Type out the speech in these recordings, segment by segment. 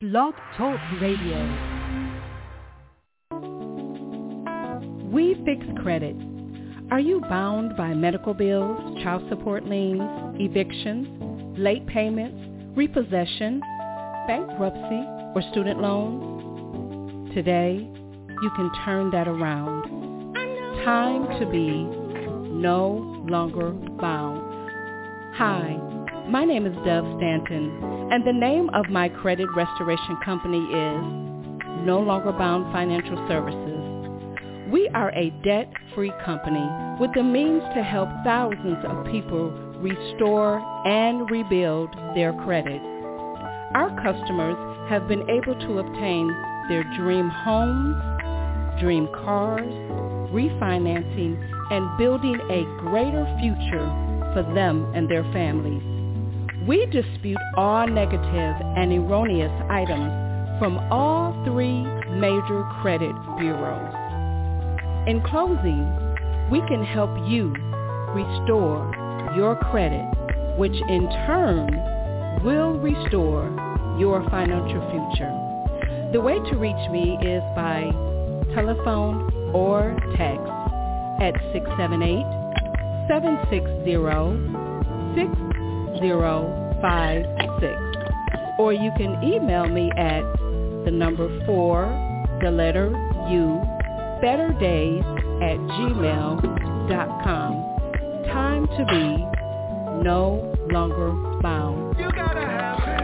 Blog Talk Radio. We fix credit. Are you bound by medical bills, child support liens, evictions, late payments, repossession, bankruptcy, or student loans? Today, you can turn that around. Time to be no longer bound. Hi, my name is Dove Stanton, and the name of my credit restoration company is No Longer Bound Financial Services. We are a debt-free company with the means to help thousands of people restore and rebuild their credit. Our customers have been able to obtain their dream homes, dream cars, refinancing, and building a greater future for them and their families. We dispute all negative and erroneous items from all three major credit bureaus. In closing, we can help you restore your credit, which in turn will restore your financial future. The way to reach me is by telephone or text at 678-760-6056. Or you can email me at the number 4, the letter U, betterdays@gmail.com. Time to be no longer bound. You gotta have faith.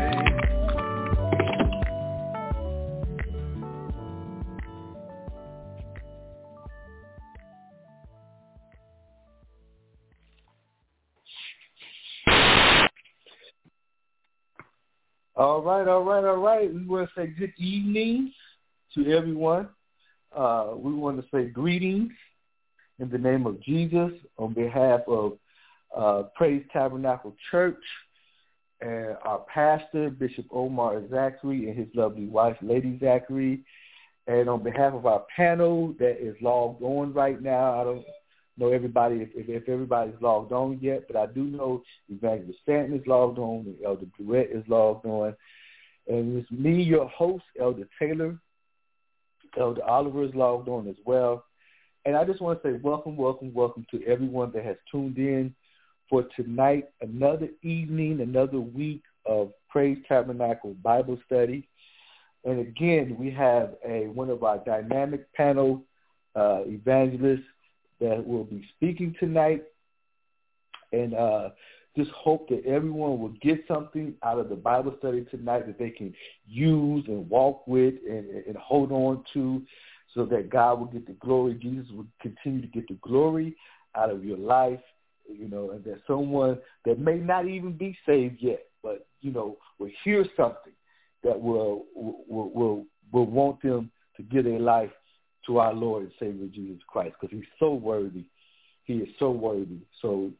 All right. We want to say good evening to everyone. We want to say greetings in the name of Jesus on behalf of Praise Tabernacle Church and our pastor, Bishop Omar Zachary, and his lovely wife, Lady Zachary. And on behalf of our panel that is logged on right now, I don't know everybody if everybody's logged on yet, but I do know Evangelist Stanton is logged on, and Elder Duet is logged on. And it's me, your host, Elder Taylor. Elder Oliver is logged on as well. And I just want to say welcome to everyone that has tuned in for tonight, another evening, another week of Praise Tabernacle Bible Study. And again, we have one of our dynamic panel evangelists that will be speaking tonight. And just hope that everyone will get something out of the Bible study tonight that they can use and walk with and hold on to, so that God will get the glory. Jesus will continue to get the glory out of your life, and that someone that may not even be saved yet, but, will hear something that will want them to give their life to our Lord and Savior Jesus Christ, because he's so worthy. He is so worthy. So,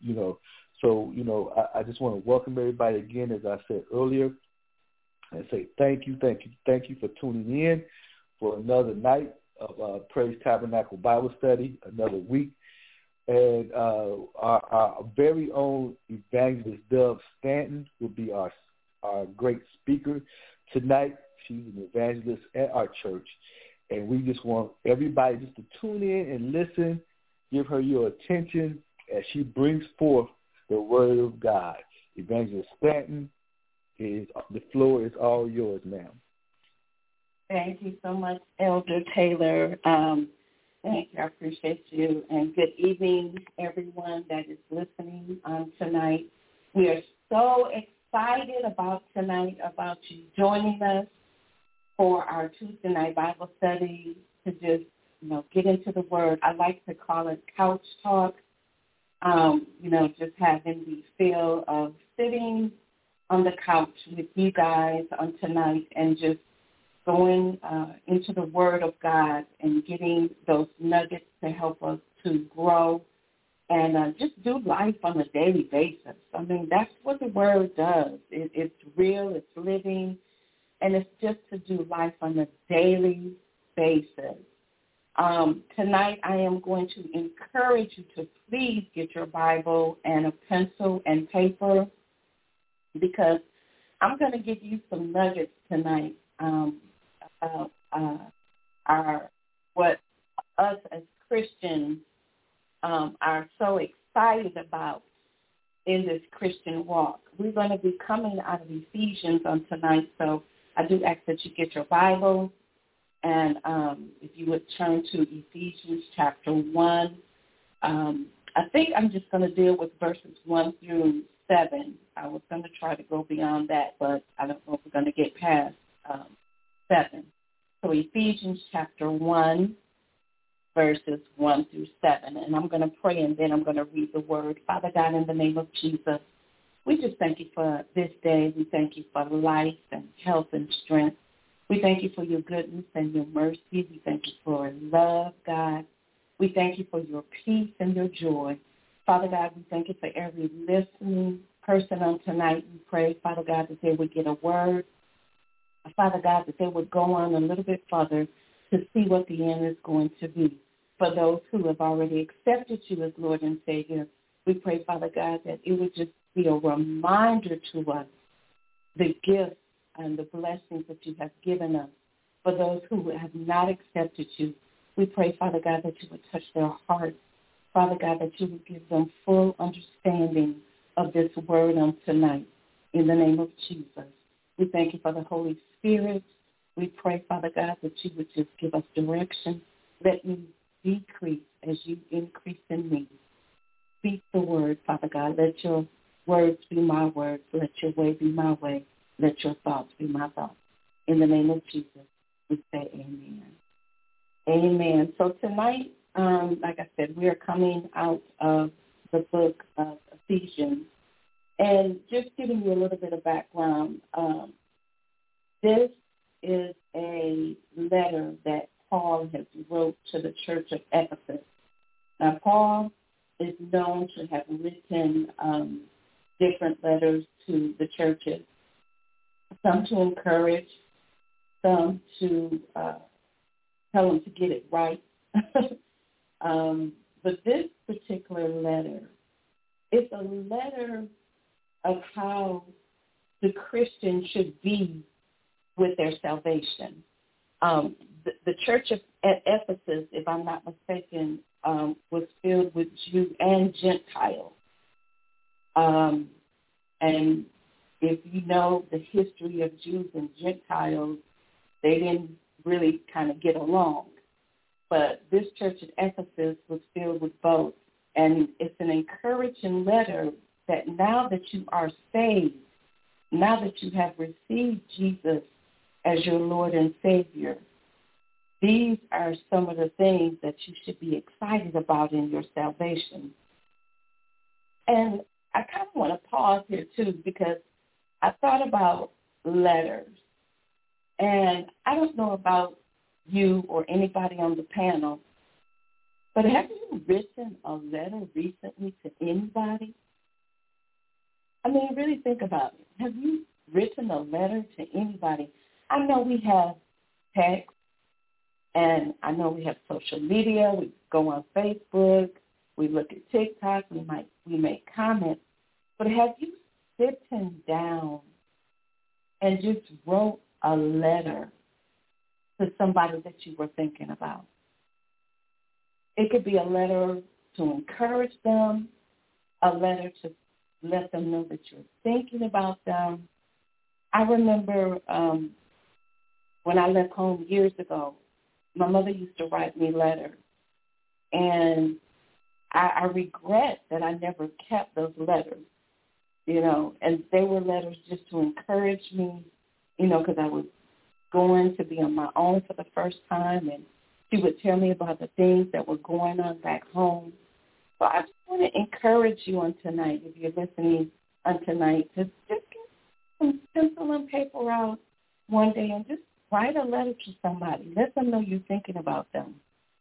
I just want to welcome everybody again, as I said earlier, and say thank you for tuning in for another night of Praise Tabernacle Bible Study, another week. And our very own evangelist Dove Stanton will be our great speaker tonight. She's an evangelist at our church. And we just want everybody just to tune in and listen, give her your attention as she brings forth the word of God. Evangelist Stanton, the floor is all yours, ma'am. Thank you so much, Elder Taylor. Thank you. I appreciate you. And good evening, everyone that is listening tonight. We are so excited about tonight, about you joining us for our Tuesday night Bible study, to just, get into the Word. I like to call it couch talk, just having the feel of sitting on the couch with you guys on tonight and just going into the Word of God and getting those nuggets to help us to grow and just do life on a daily basis. I mean, that's what the Word does. It's real, it's living, and it's just to do life on a daily basis. Tonight I am going to encourage you to please get your Bible and a pencil and paper, because I'm going to give you some nuggets tonight about what us as Christians are so excited about in this Christian walk. We're going to be coming out of Ephesians on tonight, so I do ask that you get your Bible, and if you would turn to Ephesians chapter 1. I think I'm just going to deal with verses 1 through 7. I was going to try to go beyond that, but I don't know if we're going to get past 7. So Ephesians chapter 1, verses 1 through 7. And I'm going to pray, and then I'm going to read the word. Father God, in the name of Jesus, we just thank you for this day. We thank you for life and health and strength. We thank you for your goodness and your mercy. We thank you for love, God. We thank you for your peace and your joy. Father God, we thank you for every listening person on tonight. We pray, Father God, that they would get a word. Father God, that they would go on a little bit further to see what the end is going to be. For those who have already accepted you as Lord and Savior, we pray, Father God, that it would just be a reminder to us the gifts and the blessings that you have given us. For those who have not accepted you, we pray, Father God, that you would touch their hearts. Father God, that you would give them full understanding of this word on tonight. In the name of Jesus, we thank you for the Holy Spirit. We pray, Father God, that you would just give us direction. Let me decrease as you increase in me. Speak the word, Father God. Let your words be my words. Let your way be my way. Let your thoughts be my thoughts. In the name of Jesus, we say amen. Amen. So tonight, like I said, we are coming out of the book of Ephesians. And just giving you a little bit of background, this is a letter that Paul has wrote to the church of Ephesus. Now, Paul is known to have written different letters to the churches, some to encourage, some to tell them to get it right. But this particular letter is a letter of how the Christian should be with their salvation. The church at Ephesus, if I'm not mistaken, was filled with Jew and Gentile. And if you know the history of Jews and Gentiles, they didn't really kind of get along. But this church at Ephesus was filled with both. And it's an encouraging letter that now that you are saved, now that you have received Jesus as your Lord and Savior, these are some of the things that you should be excited about in your salvation. And I kind of want to pause here, too, because I thought about letters. And I don't know about you or anybody on the panel, but have you written a letter recently to anybody? I mean, really think about it. Have you written a letter to anybody? I know we have text, and I know we have social media. We go on Facebook. We look at TikTok. We make comments. But have you sitting down and just wrote a letter to somebody that you were thinking about? It could be a letter to encourage them, a letter to let them know that you're thinking about them. I remember when I left home years ago, my mother used to write me letters. And I regret that I never kept those letters, and they were letters just to encourage me, because I was going to be on my own for the first time, and she would tell me about the things that were going on back home. So I just want to encourage you on tonight, if you're listening on tonight, to just get some pencil and paper out one day and just write a letter to somebody. Let them know you're thinking about them.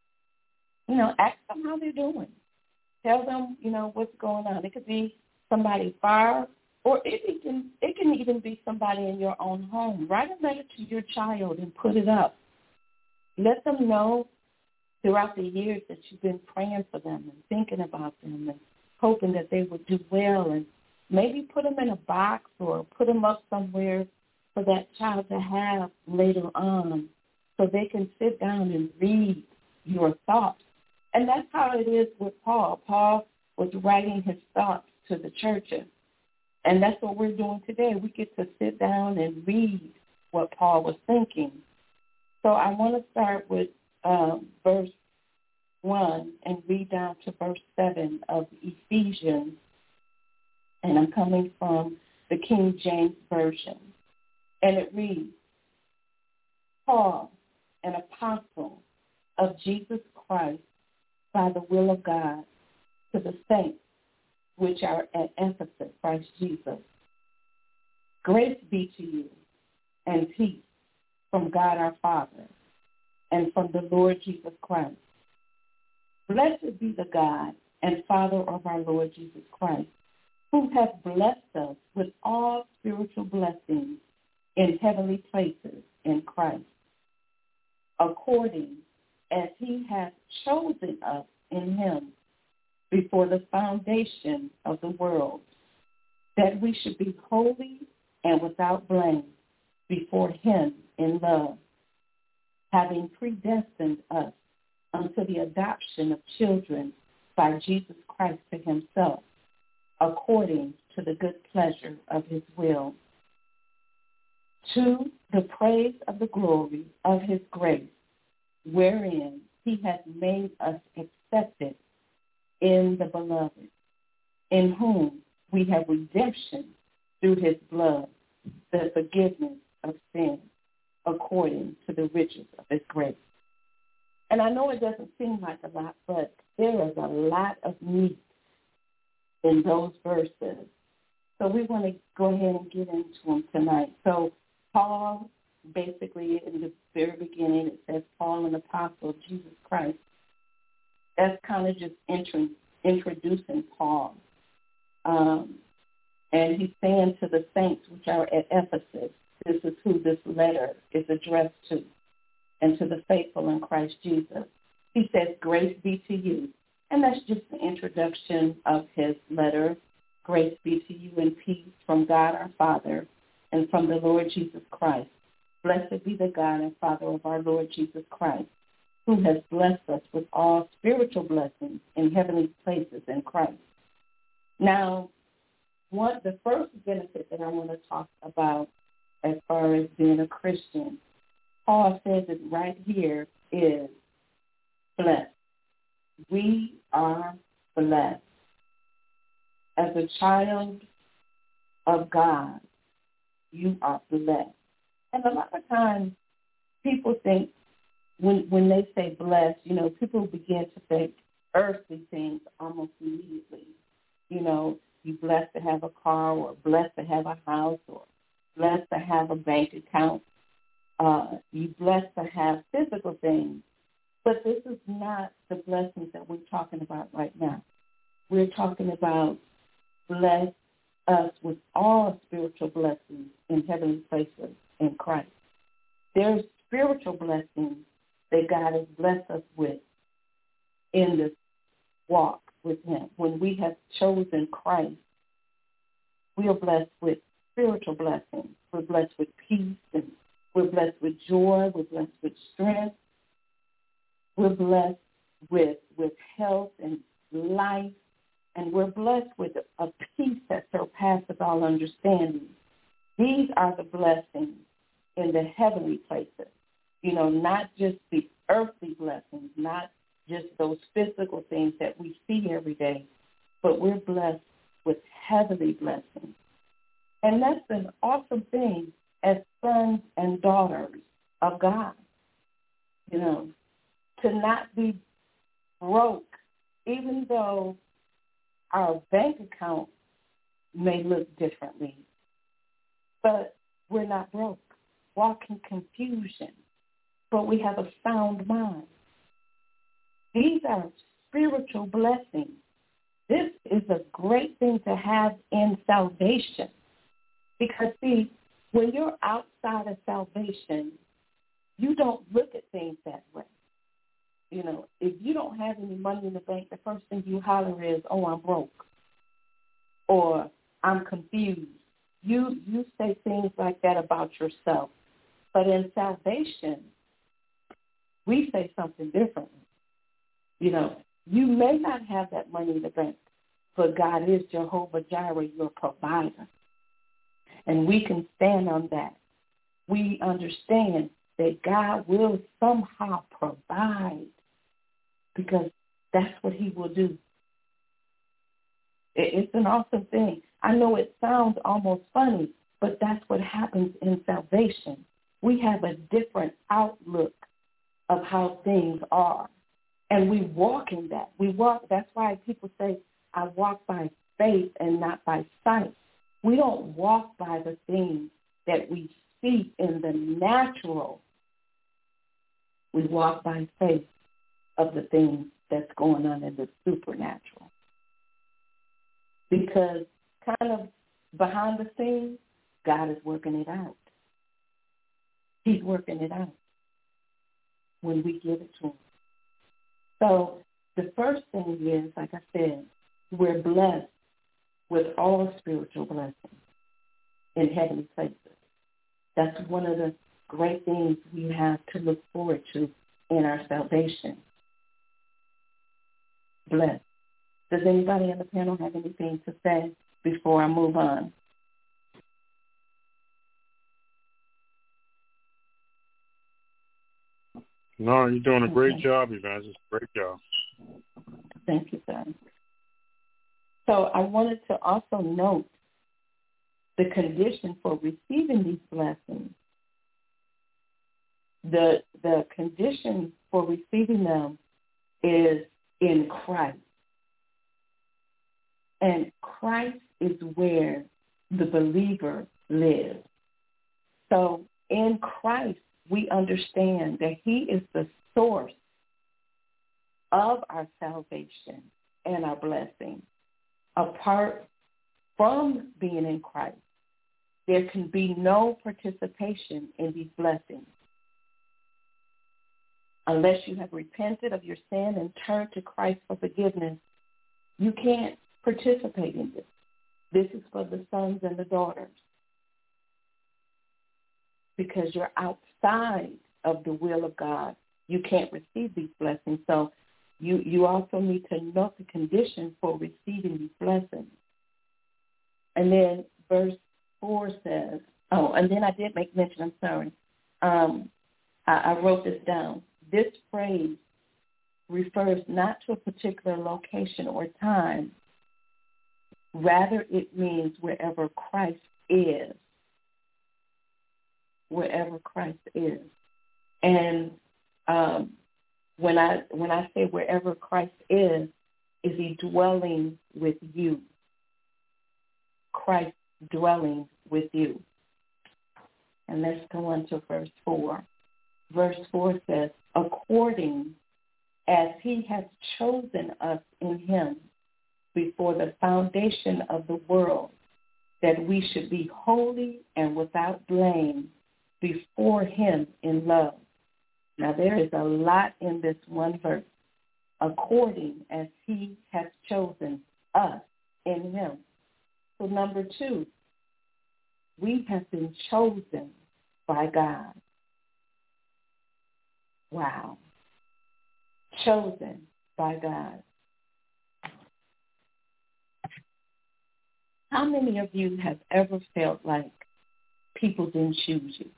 Ask them how they're doing. Tell them, what's going on. It could be somebody far, or it can even be somebody in your own home. Write a letter to your child and put it up. Let them know throughout the years that you've been praying for them and thinking about them and hoping that they would do well, and maybe put them in a box or put them up somewhere for that child to have later on so they can sit down and read your thoughts. And that's how it is with Paul. Paul was writing his thoughts to the churches. And that's what we're doing today. We get to sit down and read what Paul was thinking. So I want to start with verse 1 and read down to verse 7 of Ephesians. And I'm coming from the King James Version. And it reads, Paul, an apostle of Jesus Christ by the will of God, to the saints which are at Ephesus, Christ Jesus. Grace be to you and peace from God our Father and from the Lord Jesus Christ. Blessed be the God and Father of our Lord Jesus Christ, who hath blessed us with all spiritual blessings in heavenly places in Christ, according as he hath chosen us in him before the foundation of the world, that we should be holy and without blame before him in love, having predestined us unto the adoption of children by Jesus Christ to himself, according to the good pleasure of his will, to the praise of the glory of his grace, wherein he hath made us accepted in the beloved, in whom we have redemption through his blood, the forgiveness of sins, according to the riches of his grace. And I know it doesn't seem like a lot, but there is a lot of meat in those verses. So we want to go ahead and get into them tonight. So Paul, basically in the very beginning, it says Paul, an apostle of Jesus Christ. That's kind of just introducing Paul. And he's saying to the saints which are at Ephesus, this is who this letter is addressed to, and to the faithful in Christ Jesus. He says, grace be to you. And that's just the introduction of his letter. Grace be to you and peace from God our Father and from the Lord Jesus Christ. Blessed be the God and Father of our Lord Jesus Christ, who has blessed us with all spiritual blessings in heavenly places in Christ. Now, the first benefit that I want to talk about as far as being a Christian, Paul says it right here, is blessed. We are blessed. As a child of God, you are blessed. And a lot of times people think when they say blessed, people begin to think earthly things almost immediately. You're blessed to have a car, or blessed to have a house, or blessed to have a bank account. You're blessed to have physical things. But this is not the blessings that we're talking about right now. We're talking about bless us with all spiritual blessings in heavenly places in Christ. There's spiritual blessings that God has blessed us with in this walk with him. When we have chosen Christ, we are blessed with spiritual blessings. We're blessed with peace, and we're blessed with joy. We're blessed with strength. We're blessed with health and life, and we're blessed with a peace that surpasses all understanding. These are the blessings in the heavenly places, not just the earthly blessings, not just those physical things that we see every day, but we're blessed with heavenly blessings. And that's an awesome thing as sons and daughters of God, to not be broke, even though our bank account may look differently, but we're not broke. Walk in confusion, but we have a sound mind. These are spiritual blessings. This is a great thing to have in salvation, because, see, when you're outside of salvation, you don't look at things that way. If you don't have any money in the bank, the first thing you holler is, oh, I'm broke, or I'm confused, You say things like that about yourself. But in salvation, we say something different. You know, you may not have that money in the bank, but God is Jehovah Jireh, your provider. And we can stand on that. We understand that God will somehow provide because that's what he will do. It's an awesome thing. I know it sounds almost funny, but that's what happens in salvation. We have a different outlook of how things are. And we walk in that. That's why people say, I walk by faith and not by sight. We don't walk by the things that we see in the natural. We walk by faith of the things that's going on in the supernatural. Because kind of behind the scenes, God is working it out. He's working it out when we give it to him. So the first thing is, like I said, we're blessed with all spiritual blessings in heavenly places. That's one of the great things we have to look forward to in our salvation. Blessed. Does anybody on the panel have anything to say before I move on? No, you're doing a great job, Evangelist. Great job. Thank you, sir. So I wanted to also note the condition for receiving these blessings. The condition for receiving them is in Christ. And Christ is where the believer lives. So in Christ, we understand that he is the source of our salvation and our blessing. Apart from being in Christ, there can be no participation in these blessings. Unless you have repented of your sin and turned to Christ for forgiveness, you can't participate in this. This is for the sons and the daughters. Because you're outside of the will of God, you can't receive these blessings. So you also need to note the condition for receiving these blessings. And then verse 4 says, and then I did make mention, I'm sorry. I wrote this down. This phrase refers not to a particular location or time. Rather, it means wherever Christ is. Wherever Christ is. And when I say wherever Christ is he dwelling with you? Christ dwelling with you. And let's go on to verse 4. Verse 4 says, according as he has chosen us in him before the foundation of the world, that we should be holy and without blame before him in love. Now, there is a lot in this one verse. According as he has chosen us in him. So number 2, we have been chosen by God. Wow. Chosen by God. How many of you have ever felt like people didn't choose you?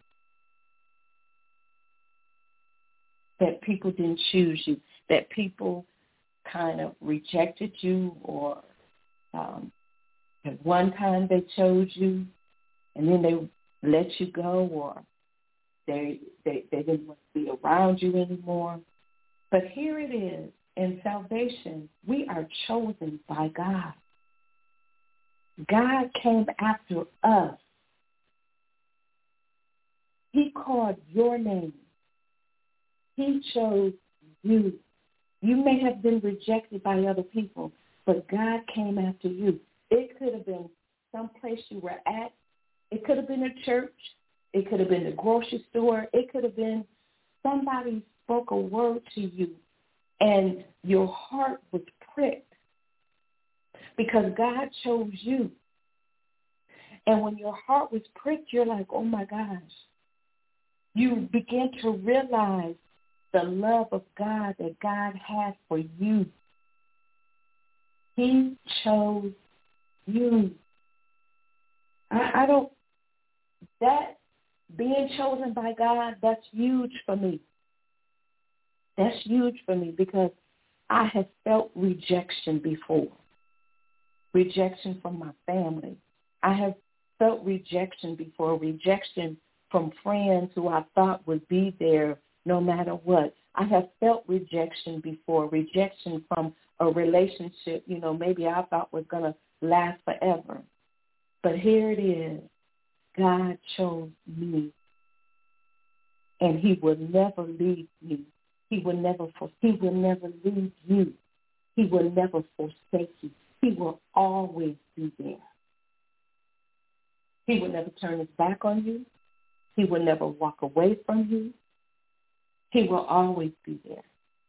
That people didn't choose you, that people kind of rejected you, or at one time they chose you and then they let you go, or they didn't want to be around you anymore. But here it is, in salvation, we are chosen by God. God came after us. He called your name. He chose you. You may have been rejected by other people, but God came after you. It could have been someplace you were at. It could have been a church. It could have been a grocery store. It could have been somebody spoke a word to you, and your heart was pricked because God chose you. And when your heart was pricked, you're like, oh, my gosh. You begin to realize the love of God that God has for you. He chose you. I don't, that being chosen by God, that's huge for me. That's huge for me because I have felt rejection before. Rejection from my family. I have felt rejection before, rejection from friends who I thought would be there no matter what. I have felt rejection before, rejection from a relationship, maybe I thought was going to last forever. But here it is. God chose me. And he will never leave me. He will never leave you. He will never forsake you. He will always be there. He will never turn his back on you. He will never walk away from you. He will always be there.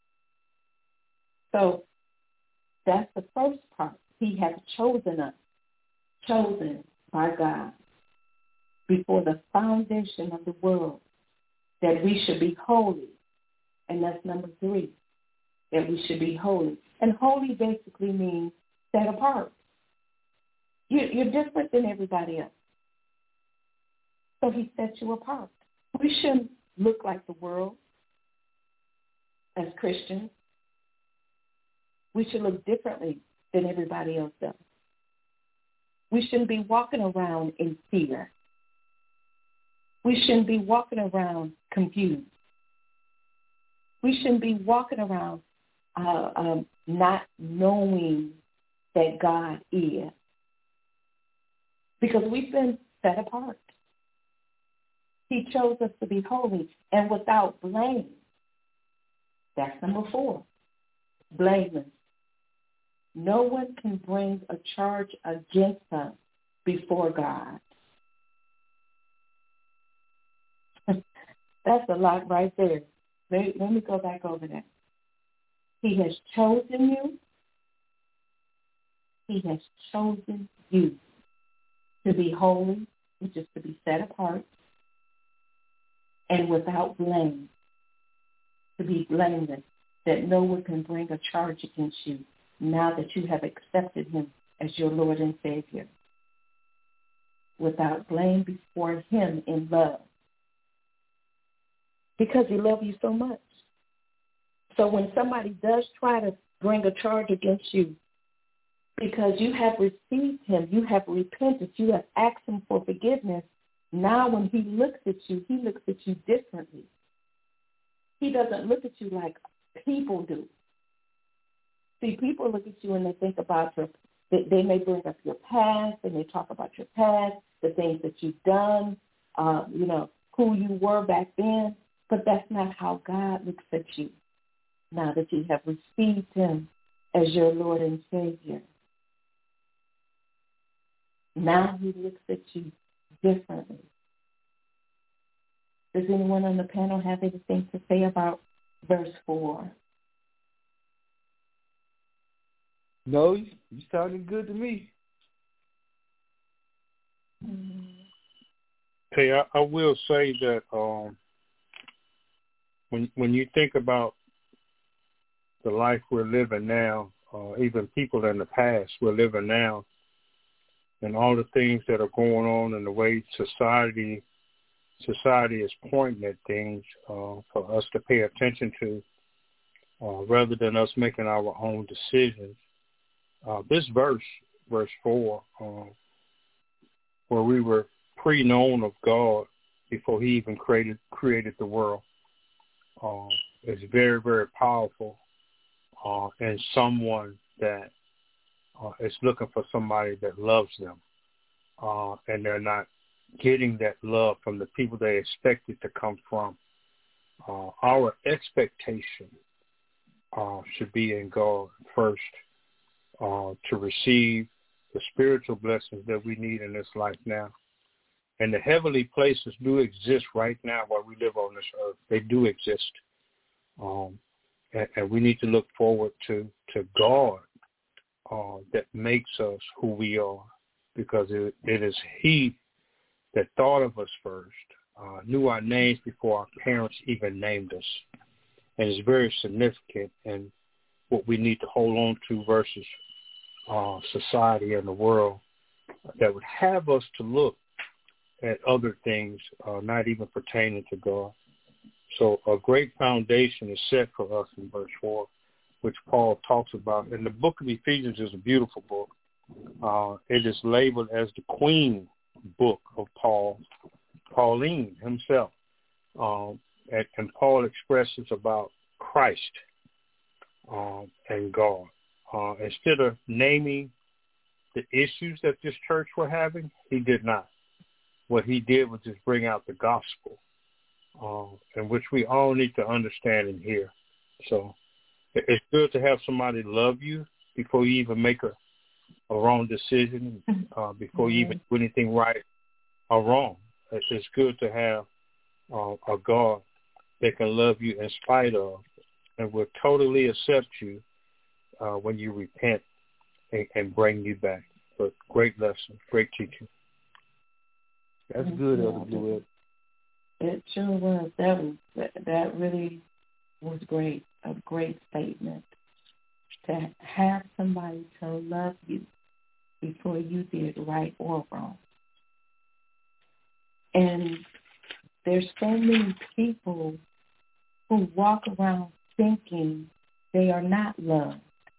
So that's the first part. He has chosen us, chosen by God before the foundation of the world, that we should be holy. And that's number 3, that we should be holy. And holy basically means set apart. You're different than everybody else. So he set you apart. We shouldn't look like the world as Christians. We should look differently than everybody else does. We shouldn't be walking around in fear. We shouldn't be walking around confused. We shouldn't be walking around not knowing that God is. Because we've been set apart. He chose us to be holy and without blame. That's number 4. Blameless. No one can bring a charge against us before God. That's a lot right there. Let me go back over that. He has chosen you. He has chosen you to be holy, which is to be set apart, and without blame, to be blameless, that no one can bring a charge against you now that you have accepted him as your Lord and Savior. Without blame before him in love. Because he loves you so much. So when somebody does try to bring a charge against you, because you have received him, you have repented, you have asked him for forgiveness, now when he looks at you, he looks at you differently. He doesn't look at you like people do. See, people look at you and they think about they may bring up your past, they may talk about your past, the things that you've done, who you were back then, but that's not how God looks at you now that you have received him as your Lord and Savior. Now he looks at you differently. Does anyone on the panel have anything to say about verse 4? No, you sounded good to me. Hey, I will say that when you think about the life we're living now, even people in the past we're living now, and all the things that are going on and the way society is pointing at things for us to pay attention to, rather than us making our own decisions. This verse 4, where we were pre-known of God before he even created the world, is very, very powerful, and someone that is looking for somebody that loves them, and they're not getting that love from the people they expect it to come from. Our expectation should be in God first, to receive the spiritual blessings that we need in this life now. And the heavenly places do exist right now while we live on this earth. They do exist. And we need to look forward to God that makes us who we are. because it is he that thought of us first, knew our names before our parents even named us. And it's very significant in what we need to hold on to versus society and the world that would have us to look at other things not even pertaining to God. So a great foundation is set for us in verse 4, which Paul talks about. And the book of Ephesians is a beautiful book. It is labeled as the queen book of Pauline himself. And Paul expresses about Christ and God. Instead of naming the issues that this church were having, he did not. What he did was just bring out the gospel, in which we all need to understand and hear. So it's good to have somebody love you before you even make a wrong decision, before you even do anything right or wrong. It's good to have a God that can love you in spite of and will totally accept you when you repent and bring you back. But great lesson, great teaching. That's good, Elder Blue. It sure was. That really was great. A great statement. To have somebody to love you before you did right or wrong. And there's so many people who walk around thinking they are not loved.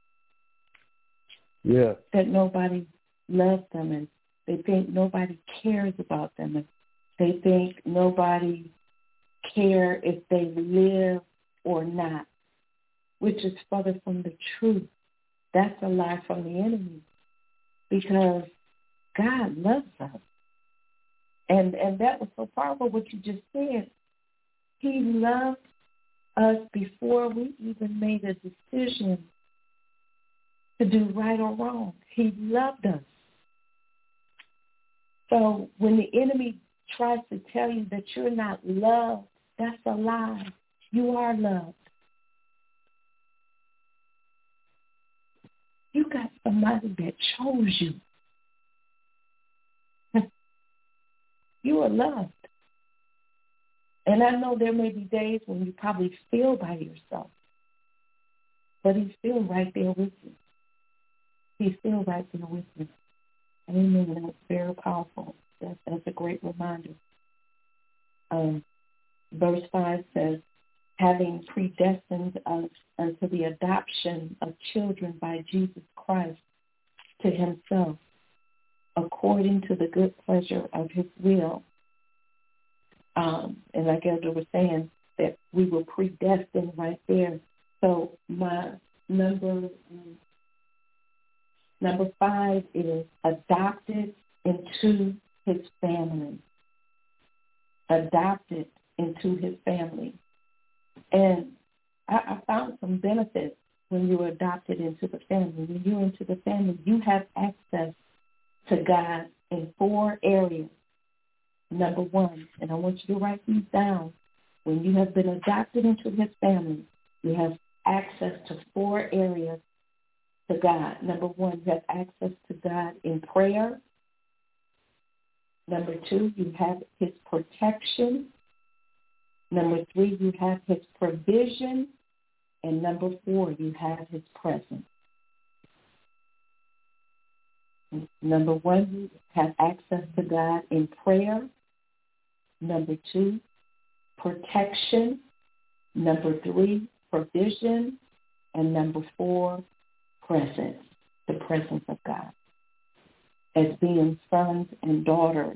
Yeah. That nobody loves them, and they think nobody cares about them, and they think nobody cares if they live or not, which is further from the truth. That's a lie from the enemy, because God loves us. And that was so powerful what you just said. He loved us before we even made a decision to do right or wrong. He loved us. So when the enemy tries to tell you that you're not loved, that's a lie. You are loved. You got somebody that chose you. You are loved. And I know there may be days when you probably feel by yourself, but he's still right there with you. He's still right there with you. Amen. That's very powerful. That's a great reminder. Verse 5 says, having predestined us unto the adoption of children by Jesus Christ to himself, according to the good pleasure of his will. And like Elder was saying, that we were predestined right there. So my number 5 is adopted into his family. Adopted into his family. And I found some benefits when you were adopted into the family. When you're into the family, you have access to God in 4 areas. Number 1, and I want you to write these down. When you have been adopted into his family, you have access to 4 areas to God. Number 1, you have access to God in prayer. Number 2, you have his protection. Number 3, you have his provision. And number 4, you have his presence. Number 1, you have access to God in prayer. Number 2, protection. Number 3, provision. And number 4, presence, the presence of God. As being sons and daughters,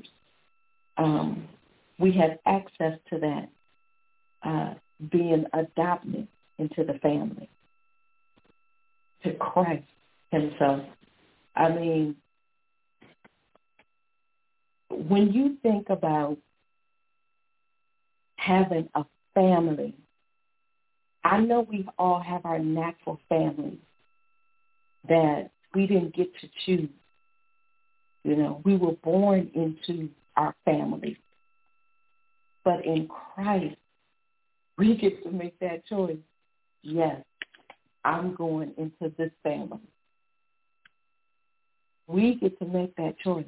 we have access to that, being adopted into the family, to Christ himself. I mean, when you think about having a family, I know we all have our natural families that we didn't get to choose. You know, we were born into our family. But in Christ, we get to make that choice. Yes, I'm going into this family. We get to make that choice.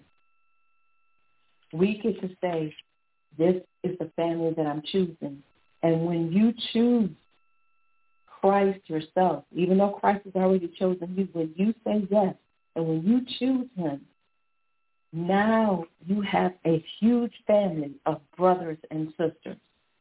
We get to say, this is the family that I'm choosing. And when you choose Christ yourself, even though Christ has already chosen you, when you say yes, and when you choose him, now you have a huge family of brothers and sisters.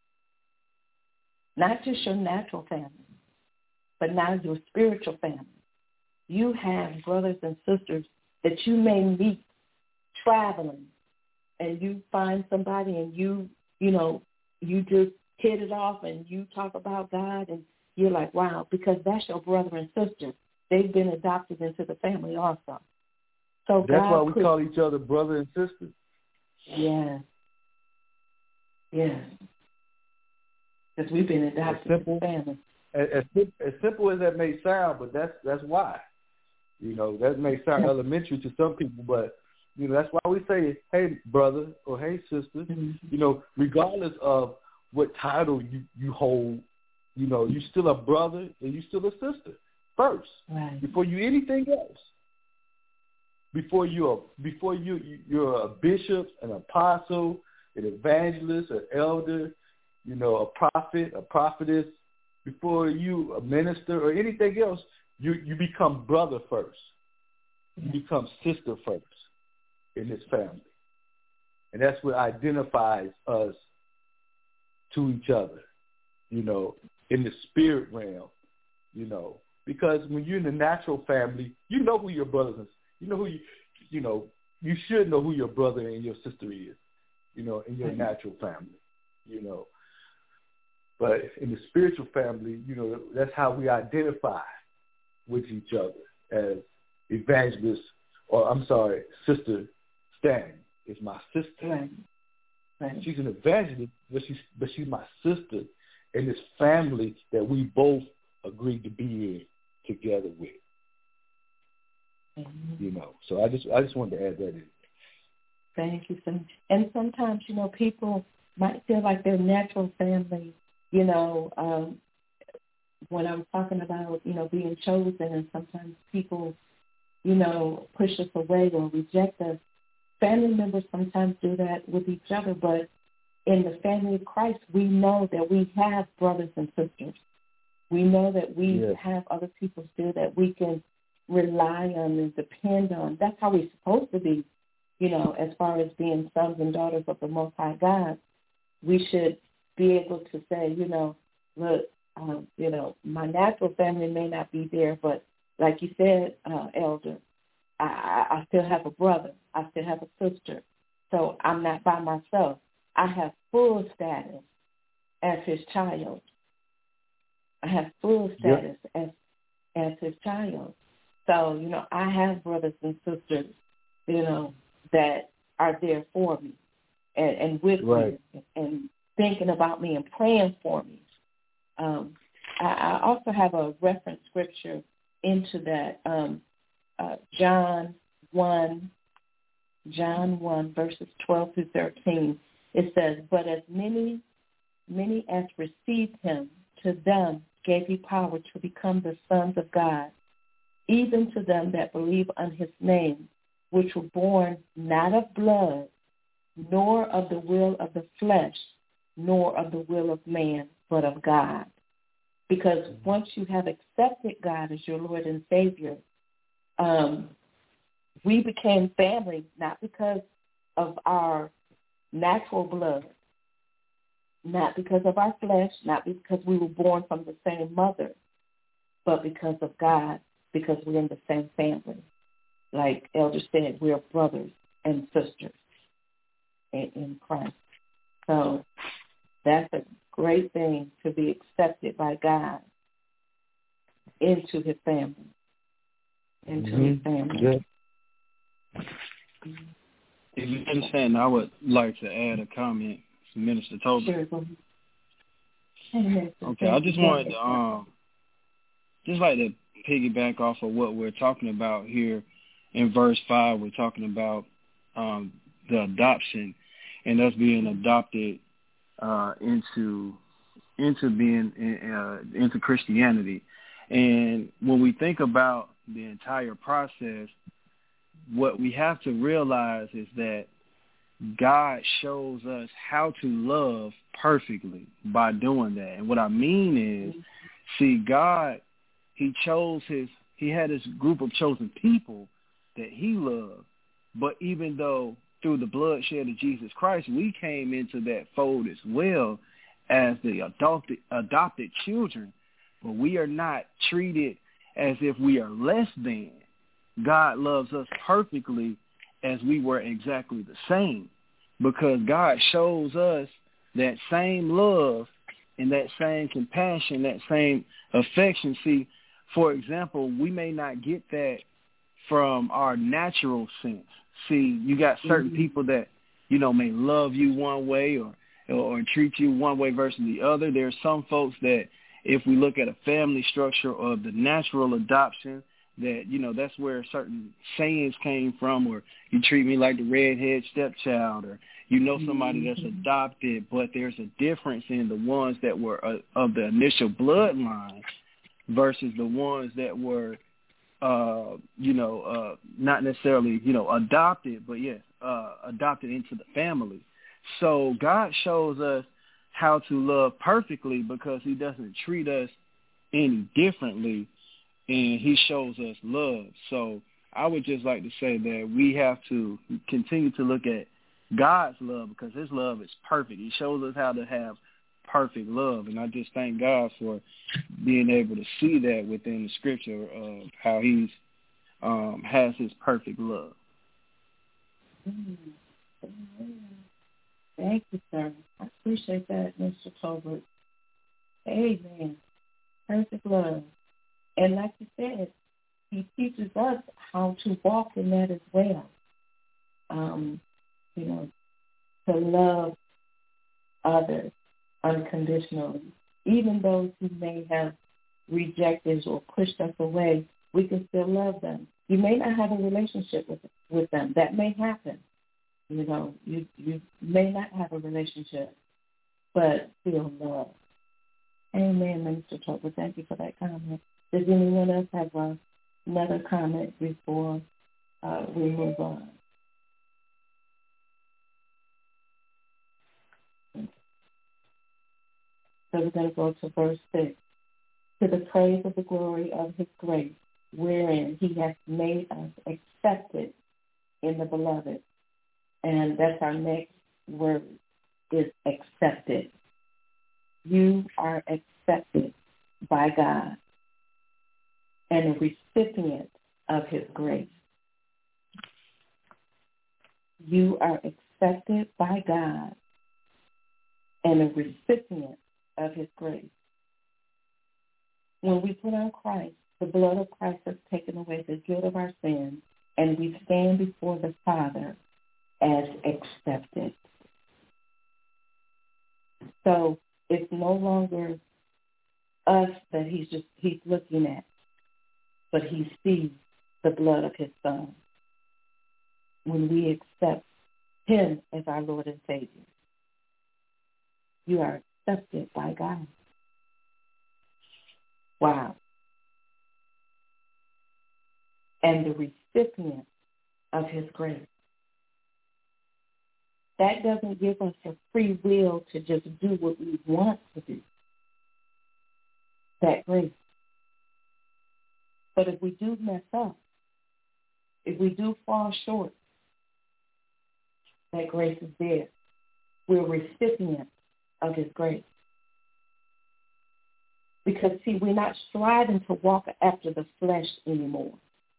Not just your natural family, but now your spiritual family. You have brothers and sisters that you may meet traveling, and you find somebody and you just hit it off and you talk about God, and you're like, wow, because that's your brother and sister. They've been adopted into the family also. So that's God why we call each other brother and sister. Yes. Yes. Because we've been adopted into the family. As simple as that may sound, but that's why. That may sound elementary to some people, but that's why we say, hey, brother, or hey, sister. Mm-hmm. Regardless of what title you hold, you're still a brother and you're still a sister first, right, before you anything else. Before you're a bishop, an apostle, an evangelist, an elder, a prophet, a prophetess. Before you a minister or anything else, you become brother first. You become sister first in this family. And that's what identifies us to each other, in the spirit realm, Because when you're in the natural family, you know who your brothers are. You know who you should know who your brother and your sister is, in your natural family, But in the spiritual family, that's how we identify with each other as evangelist, Sister Stan is my sister. Right. Right. She's an evangelist, but she's my sister in this family that we both agreed to be in together with. Mm-hmm. So I just wanted to add that in. Thank you so much. And sometimes, people might feel like their natural family, when I'm talking about, being chosen, and sometimes people, push us away or reject us. Family members sometimes do that with each other, but in the family of Christ, we know that we have brothers and sisters. We know that we have other people still that we can rely on and depend on. That's how we're supposed to be, as far as being sons and daughters of the Most High God. We should be able to say, look, my natural family may not be there, but like you said, Elder, I still have a brother. I still have a sister. So I'm not by myself. I have full status as his child. I have full status as his child. So, I have brothers and sisters, that are there for me and with me and thinking about me and praying for me. I also have a reference scripture into that, John 1, verses 12 through 13. It says, but as many as received him, to them gave he power to become the sons of God, even to them that believe on his name, which were born not of blood, nor of the will of the flesh, nor of the will of man, but of God. Because once you have accepted God as your Lord and Savior, we became family, not because of our natural blood, not because of our flesh, not because we were born from the same mother, but because of God, because we're in the same family. Like Elder said, we're brothers and sisters in Christ. So that's a great thing, to be accepted by God into his family. His family. Yeah. If you understand, I would like to add a comment to Minister Toby. Sure. Okay, I just wanted to just like to piggyback off of what we're talking about here in verse 5. We're talking about the adoption and us being adopted into being into Christianity. And when we think about the entire process, what we have to realize is that God shows us how to love perfectly by doing that. And what I mean is, see, God, he had this group of chosen people that he loved. But even though through the bloodshed of Jesus Christ, we came into that fold as well as the adopted children, but we are not treated as if we are less than. God loves us perfectly as we were exactly the same, because God shows us that same love and that same compassion, that same affection. See, for example, we may not get that from our natural sense. See, you got certain people that, may love you one way or treat you one way versus the other. There's some folks that, if we look at a family structure of the natural adoption, that, that's where certain sayings came from, or you treat me like the redhead stepchild, or somebody that's adopted, but there's a difference in the ones that were of the initial bloodline versus the ones that were, not necessarily, adopted, but yes, adopted into the family. So God shows us how to love perfectly because he doesn't treat us any differently, and he shows us love. So I would just like to say that we have to continue to look at God's love, because his love is perfect. He shows us how to have perfect love, and I just thank God for being able to see that within the scripture of how he's has his perfect love. Thank you, sir. I appreciate that, Mr. Tolbert. Amen. Perfect love. And like you said, he teaches us how to walk in that as well. To love others unconditionally. Even those who may have rejected or pushed us away, we can still love them. You may not have a relationship with them. That may happen. You may not have a relationship, but still love. Amen, Mr. Tolbert. Thank you for that comment. Does anyone else have another comment before we move on? So we're going to go to verse 6. To the praise of the glory of his grace, wherein he has made us accepted in the beloved. And that's our next word, is accepted. You are accepted by God and a recipient of his grace. You are accepted by God and a recipient of his grace. When we put on Christ, the blood of Christ has taken away the guilt of our sins, and we stand before the Father as accepted. So it's no longer us that he's looking at, but he sees the blood of his Son. When we accept him as our Lord and Savior, you are accepted by God. Wow. And the recipient of his grace. That doesn't give us a free will to just do what we want to do. That grace. But if we do mess up, if we do fall short, that grace is there. We're recipients of his grace. Because, see, we're not striving to walk after the flesh anymore.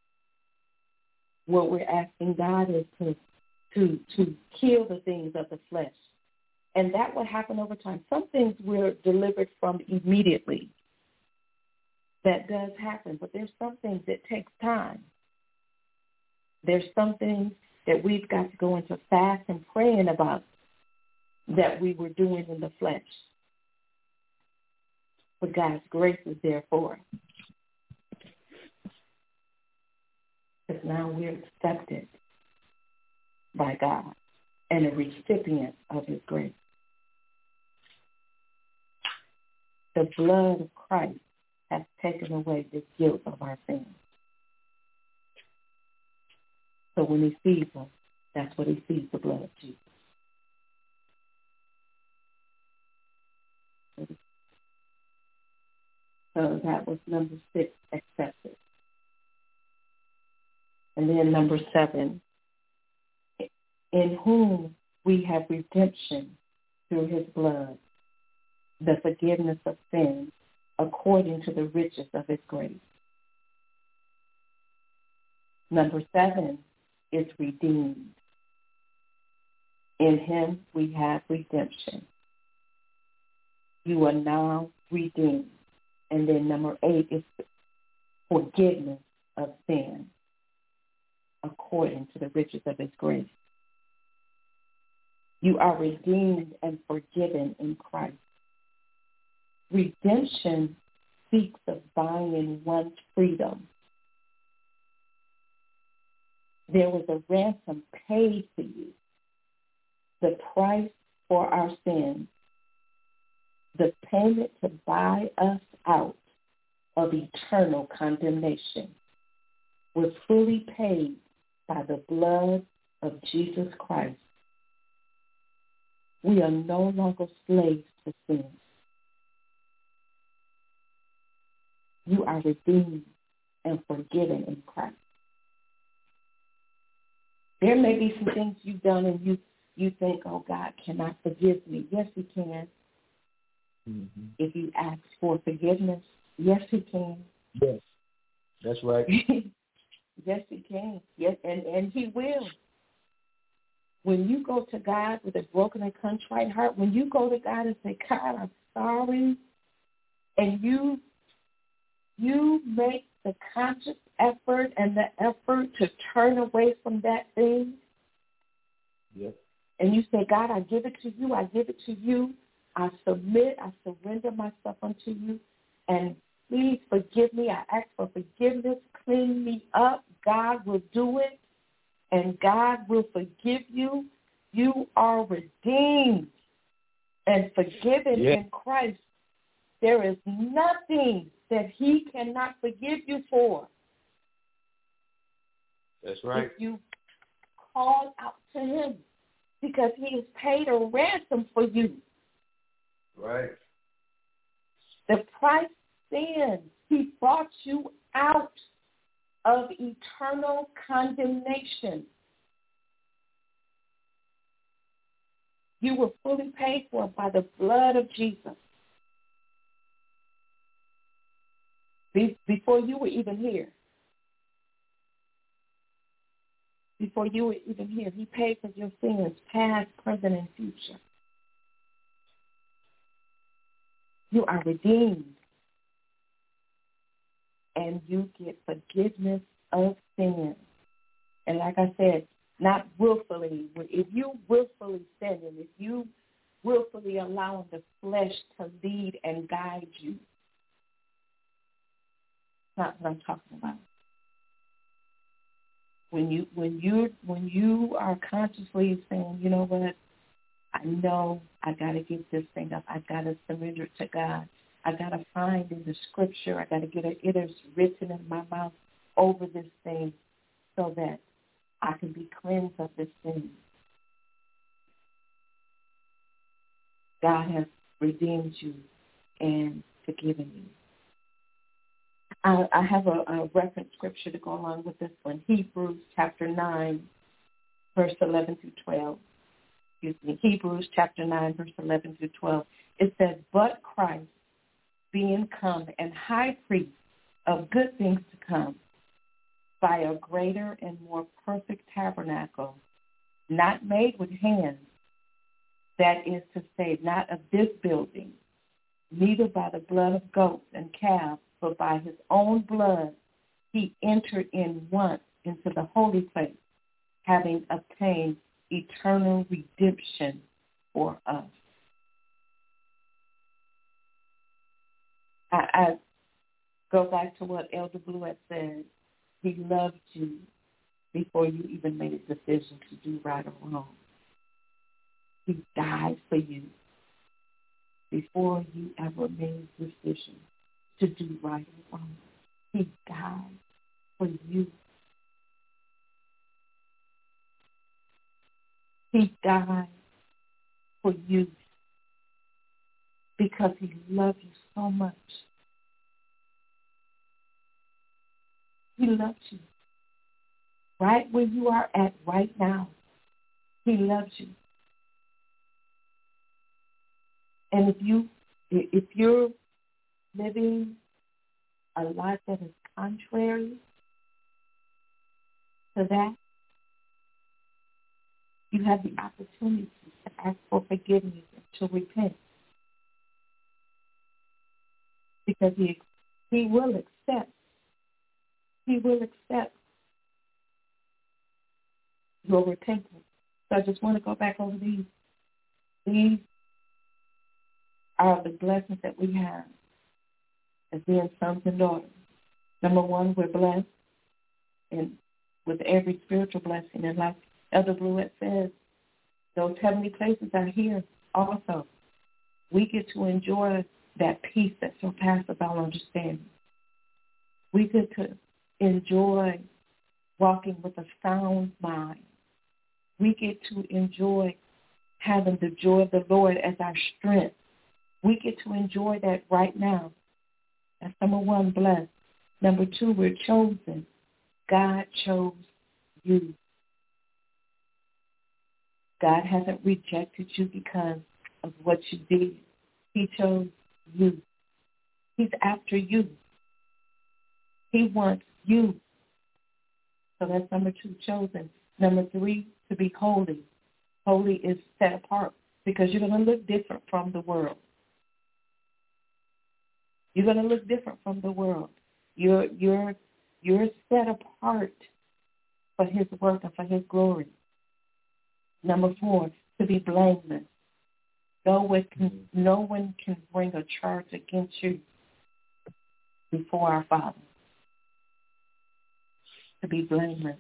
What we're asking God is to kill the things of the flesh. And that will happen over time. Some things we're delivered from immediately. That does happen. But there's some things that takes time. There's some things that we've got to go into fast and praying about that we were doing in the flesh. But God's grace is there for us. Because now we're accepted by God and a recipient of his grace. The blood of Christ has taken away the guilt of our sins. So when he sees us, that's what he sees, the blood of Jesus. So that was number 6, accepted. And then number 7, in whom we have redemption through his blood, the forgiveness of sins, according to the riches of his grace. Number 7 is redeemed. In him we have redemption. You are now redeemed. And then number 8 is forgiveness of sin, according to the riches of his grace. You are redeemed and forgiven in Christ. Redemption speaks of buying one's freedom. There was a ransom paid for you, the price for our sins, the payment to buy us out of eternal condemnation was fully paid by the blood of Jesus Christ. We are no longer slaves to sin. You are redeemed and forgiven in Christ. There may be some things you've done and you think, oh, God cannot forgive me. Yes, he can. Mm-hmm. If you ask for forgiveness, yes, he can. Yes, that's right. Yes, he can. Yes, and he will. When you go to God with a broken and contrite heart, when you go to God and say, God, I'm sorry, and you make the conscious effort and the effort to turn away from that thing, yep. And you say, God, I give it to you, I give it to you, I submit, I surrender myself unto you, and please forgive me, I ask for forgiveness, clean me up, God will do it, and God will forgive you. You are redeemed and forgiven in Christ. There is nothing that he cannot forgive you for. That's right. If you call out to him, because he has paid a ransom for you. Right. The price sin, he brought you out of eternal condemnation. You were fully paid for by the blood of Jesus. Before you were even here. Before you were even here, he paid for your sins, past, present, and future. You are redeemed. And you get forgiveness of sins. And like I said, not willfully. If you willfully sin and if you willfully allowing the flesh to lead and guide you, that's not what I'm talking about. When you are consciously saying, you know what, I know I got to give this thing up. I got to surrender it to God. I got to find in the scripture. I got to get it is written in my mouth over this thing so that I can be cleansed of this thing. God has redeemed you and forgiven you. I have a reference scripture to go along with this one. Hebrews chapter 9, verse 11 through 12. Hebrews chapter 9, verse 11 through 12. It says, but Christ, being come and high priest of good things to come, by a greater and more perfect tabernacle, not made with hands, that is to say, not of this building, neither by the blood of goats and calves, but by his own blood, he entered in once into the holy place, having obtained eternal redemption for us. I go back to what Elder Blue had said. He loved you before you even made a decision to do right or wrong. He died for you before you ever made a decision to do right or wrong. He died for you. He died for you because he loves you so much. He loves you. Right where you are at right now, he loves you. And if you're living a life that is contrary to that, you have the opportunity to ask for forgiveness and to repent. Because he will accept your repentance. So I just want to go back over these. These are the blessings that we have as being sons and daughters. Number one, we're blessed and with every spiritual blessing. And like Elder Blewett says, those heavenly places are here also. We get to enjoy that peace that surpasses our understanding. We get to enjoy walking with a sound mind. We get to enjoy having the joy of the Lord as our strength. We get to enjoy that right now. That's number one, blessed. Number two, we're chosen. God chose you. God hasn't rejected you because of what you did. He chose you. He's after you. He wants you. So that's number two, chosen. Number three, to be holy. Holy is set apart because you're going to look different from the world. You're going to look different from the world. You're set apart for his work and for his glory. Number four, to be blameless. No one can bring a charge against you before our Father. To be blameless.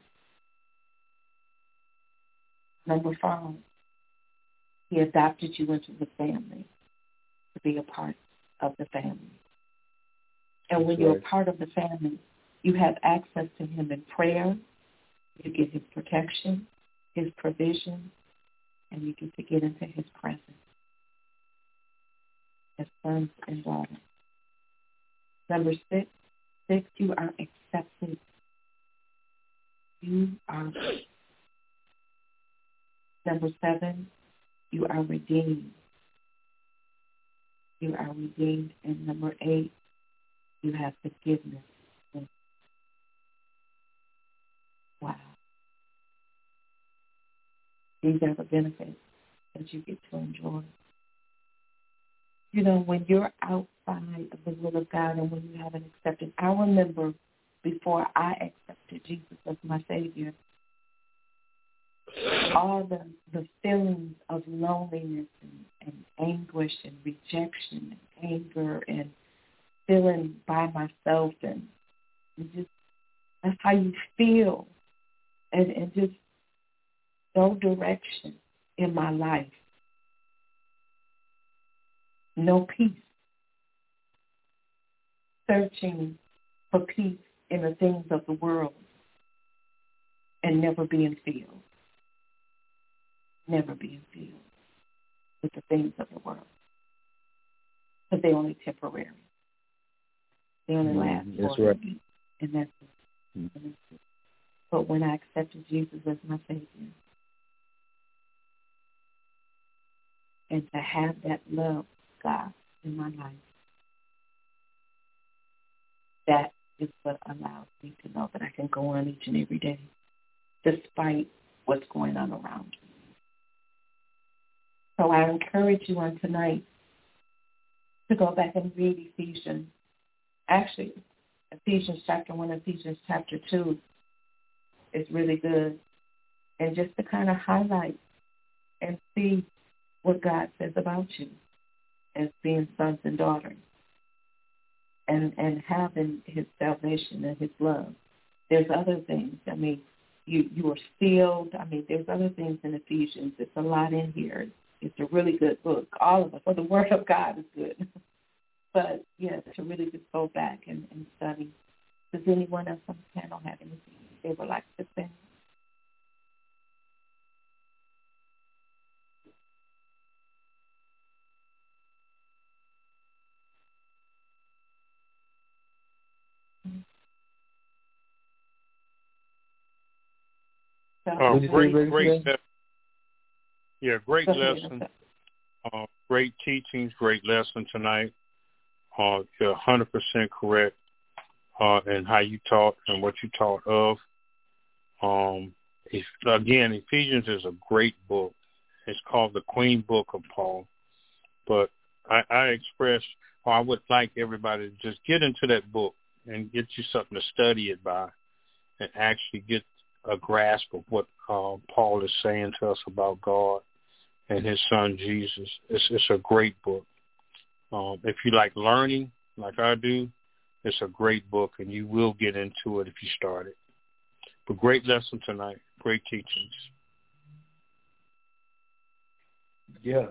Number five, he adopted you into the family to be a part of the family. And when you're a part of the family, you have access to him in prayer. You get his protection, his provision, and you get to get into his presence as sons and daughters. Number six, you are accepted. You are. Number seven, you are redeemed. You are redeemed. And number eight, you have forgiveness. Wow. These are the benefits that you get to enjoy. You know, when you're outside of the will of God and when you haven't accepted, I remember before I accepted Jesus as my Savior, all the feelings of loneliness and anguish and rejection and anger and feeling by myself and just that's how you feel and just no direction in my life. No peace. Searching for peace in the things of the world and never being filled. Never being filled with the things of the world. Because they're only temporary. They only last for a bit. And that's it. But when I accepted Jesus as my Savior, and to have that love of God in my life, that is what allows me to know that I can go on each and every day, despite what's going on around me. So I encourage you on tonight to go back and read Ephesians. Actually, Ephesians chapter 1, Ephesians chapter 2 is really good. And just to kind of highlight and see what God says about you as being sons and daughters and having his salvation and his love. There's other things. I mean, you are sealed. I mean, there's other things in Ephesians. It's a lot in here. It's a really good book. All of it. For the Word of God is good. But, yes, to really just go back and study. Does anyone else on the panel have anything they would like to say? Great lesson. Yeah, great lesson. Great teachings, great lesson tonight. You're 100% correct in how you taught and what you taught of. Again, Ephesians is a great book. It's called the Queen Book of Paul. But I would like everybody to just get into that book and get you something to study it by and actually get a grasp of what Paul is saying to us about God and his son Jesus. It's a great book. If you like learning, like I do, it's a great book, and you will get into it if you start it. But great lesson tonight. Great teachings. Yeah.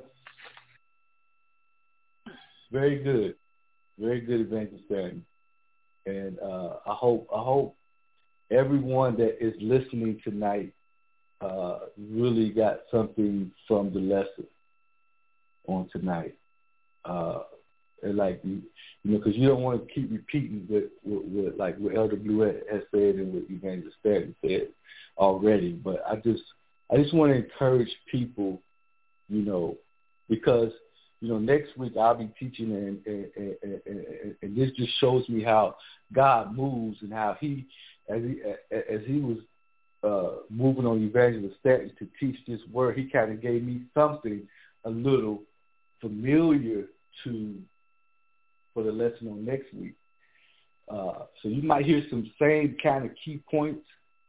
Very good. Very good, Evangelist Stanton. And I hope everyone that is listening tonight really got something from the lesson on tonight. And like, because you don't want to keep repeating what Elder Blewett has said and what Evangelist Stanton said already. But I just want to encourage people, because next week I'll be teaching, and this just shows me how God moves and how he, as he was moving on Evangelist Stanton to teach this word, he kind of gave me something a little familiar for the lesson on next week. So you might hear some same kind of key points,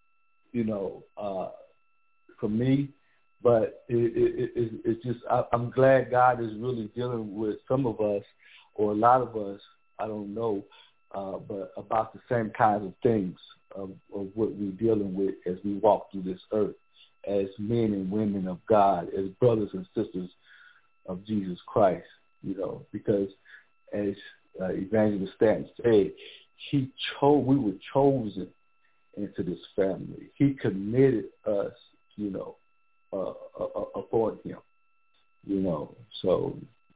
from me, but it's just I'm glad God is really dealing with some of us, or a lot of us, I don't know, but about the same kinds of things of what we're dealing with as we walk through this earth as men and women of God, as brothers and sisters of Jesus Christ, because as Evangelist Stanton said, we were chosen into this family. He committed us, upon him, so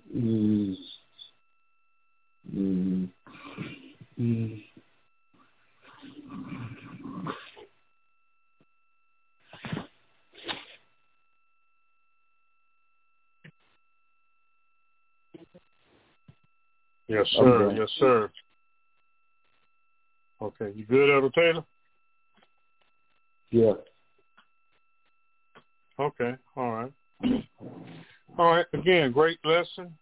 Yes, sir. Yes, sir. Okay, you good, Elder Taylor? Yeah. Okay, all right. All right, again, great lesson.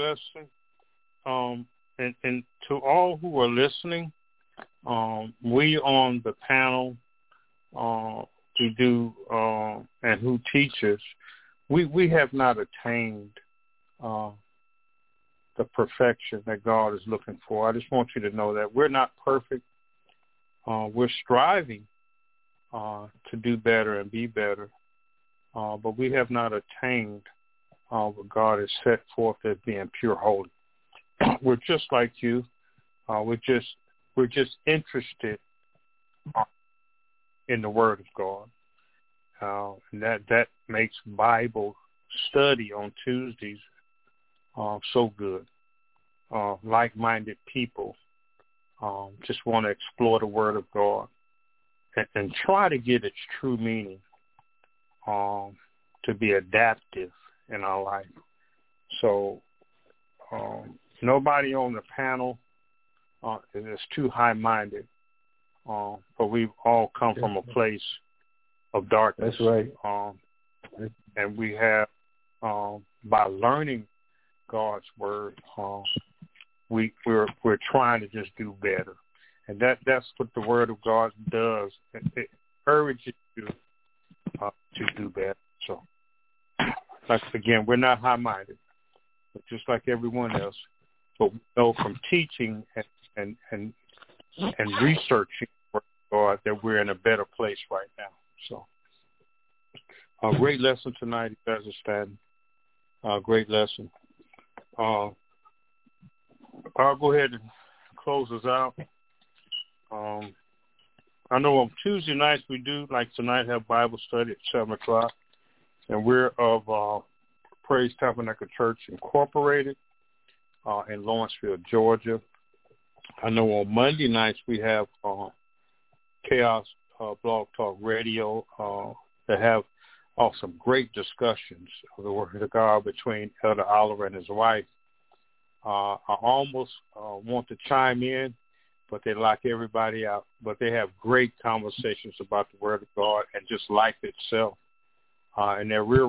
And to all who are listening, we on the panel who do and who teaches, we have not attained the perfection that God is looking for. I just want you to know that we're not perfect. We're striving to do better and be better, but we have not attained what God has set forth as being pure holy. We're just like you. We're just interested in the Word of God, and that makes Bible study on Tuesdays so good. Like-minded people just want to explore the Word of God and try to get its true meaning, to be adaptive in our life. So nobody on the panel is too high-minded, but we've all come from a place of darkness. That's right. And we have, by learning God's Word, we're trying to just do better. And that's what the Word of God does. It encourages you to do better. So, again, we're not high-minded, but just like everyone else. But we know from teaching and researching the Word of God that we're in a better place right now. So, a great lesson tonight, Pastor Stanton. Great lesson. I'll go ahead and close us out. I know on Tuesday nights we do, like tonight, have Bible study at 7 o'clock. And we're of Praise Tabernacle Church Incorporated in Lawrenceville, Georgia. I know on Monday nights we have Chaos Blog Talk Radio that have some great discussions of the Word of God between Elder Oliver and his wife. I almost want to chime in, but they lock everybody out. But they have great conversations about the Word of God and just life itself. And they're real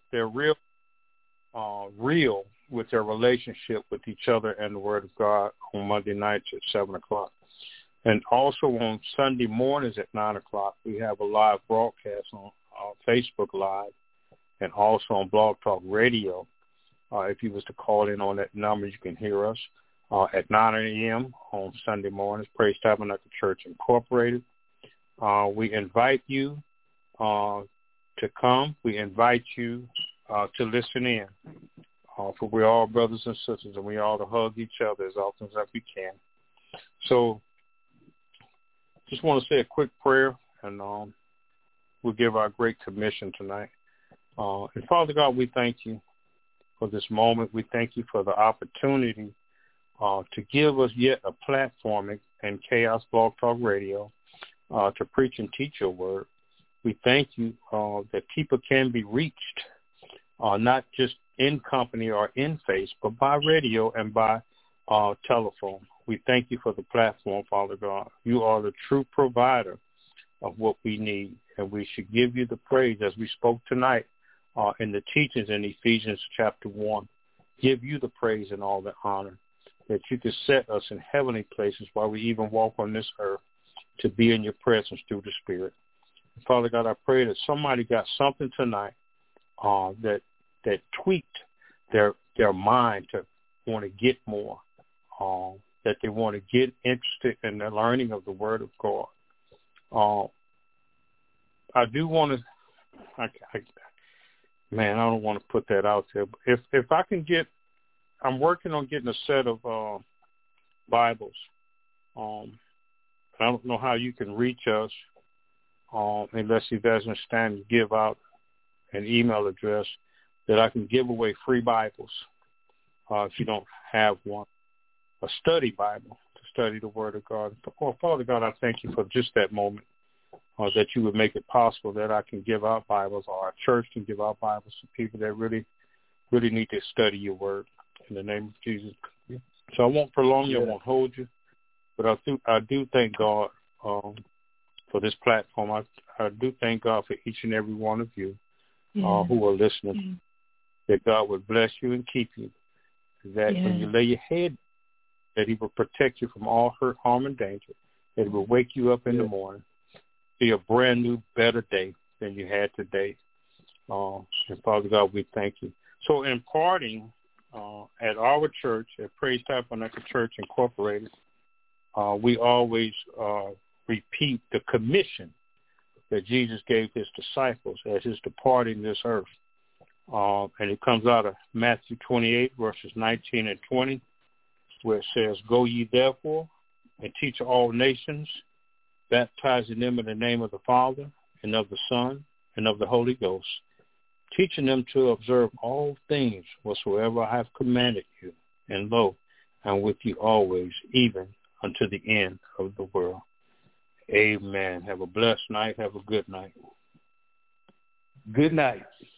with their relationship with each other and the Word of God on Monday nights at 7 o'clock. And also on Sunday mornings at 9 o'clock, we have a live broadcast on Facebook Live and also on Blog Talk Radio. If you was to call in on that number, you can hear us at 9 a.m. on Sunday mornings, Praise Tabernacle Church Incorporated. We invite you to come. We invite you to listen in. For we're all brothers and sisters, and we all to hug each other as often as we can. So just want to say a quick prayer, and we'll give our Great Commission tonight. And Father God, we thank you for this moment. We thank you for the opportunity to give us yet a platform in Chaos Blog Talk Radio to preach and teach your word. We thank you that people can be reached, not just in company or in face, but by radio and by telephone. We thank you for the platform, Father God. You are the true provider of what we need, and we should give you the praise as we spoke tonight in the teachings in Ephesians chapter 1. Give you the praise and all the honor that you could set us in heavenly places while we even walk on this earth to be in your presence through the Spirit. And Father God, I pray that somebody got something tonight that tweaked their mind to want to get more, that they want to get interested in the learning of the Word of God. I do want to, I don't want to put that out there, but if I can get, I'm working on getting a set of Bibles. I don't know how you can reach us unless Evangelist Stanley give out an email address that I can give away free Bibles if you don't have one, a study Bible to study the Word of God. Oh, Father God, I thank you for just that moment, that you would make it possible that I can give out Bibles, or our church can give out Bibles to people that really, really need to study your Word in the name of Jesus. So I won't prolong you, I won't hold you, but I do thank God for this platform. I do thank God for each and every one of you who are listening. That God would bless you and keep you. That when you lay your head, that he will protect you from all hurt, harm, and danger. That he will wake you up in the morning, see a brand new, better day than you had today. And Father God, we thank you. So in parting, at our church, at Praise Tabernacle Church Incorporated, we always repeat the commission that Jesus gave his disciples as his departing this earth. And it comes out of Matthew 28, verses 19 and 20, where it says, "Go ye therefore and teach all nations, baptizing them in the name of the Father and of the Son and of the Holy Ghost, teaching them to observe all things whatsoever I have commanded you. And lo, I'm with you always, even unto the end of the world." Amen. Have a blessed night. Have a good night. Good night.